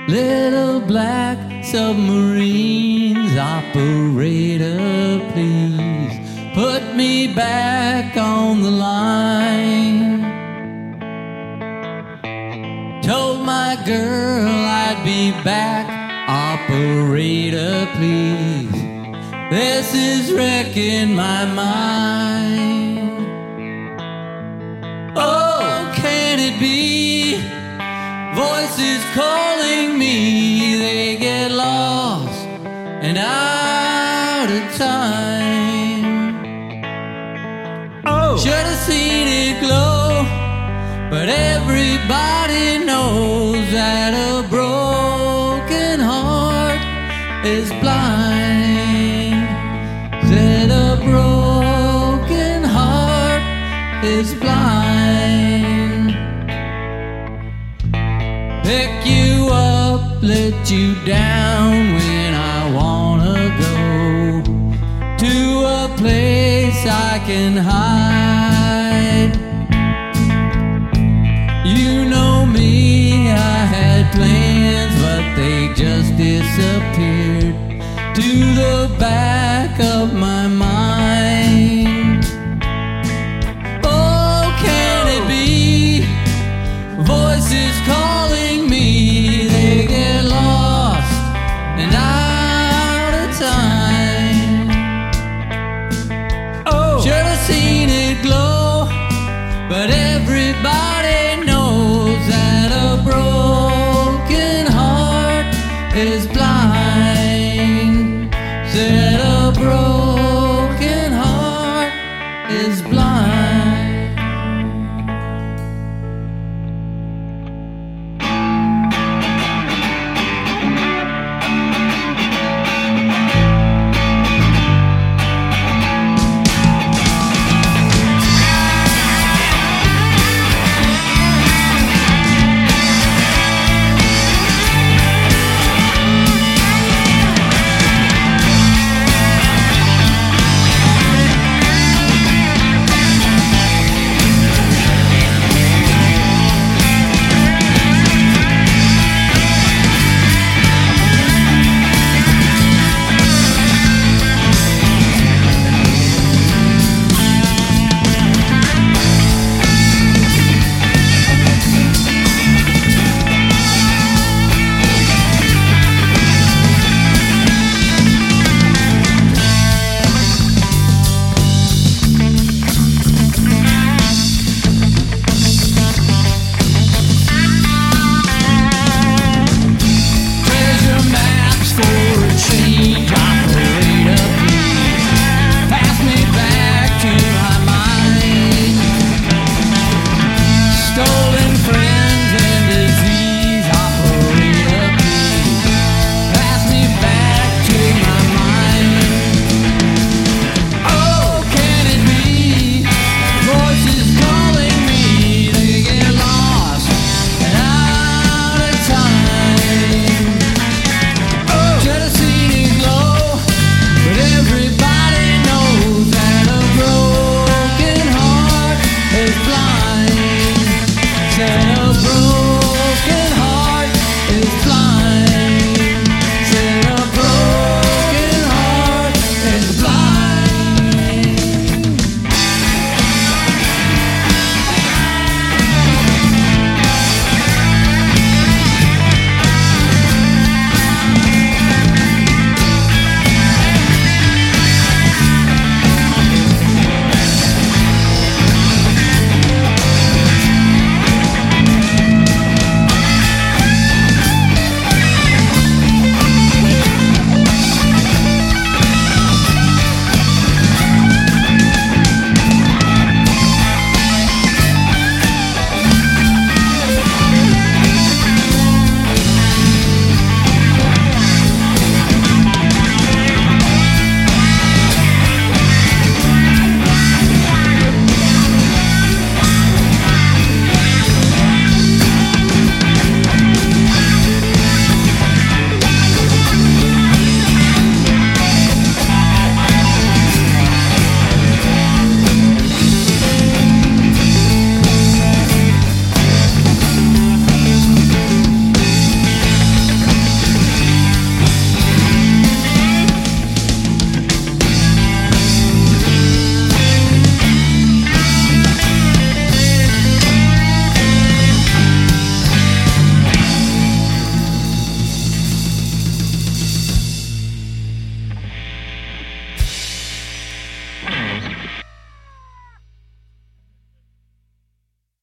Little black submarines, operator, please put me back on the line. Told my girl I'd be back, operator, please. This is wrecking my mind. Oh, can it be? Voices calling me, they get lost and out of time. Oh, should have seen it glow, but everybody knows that a broken heart is blind. Said a broken heart is blind. Pick you up, let you down when I wanna go to a place I can hide. You know me, I had plans, but they just disappeared to the back of my mind. Oh, can it be? Voices calling me, they get lost and out of time. Oh, should have seen it glow, but everybody knows that a broken heart is blind.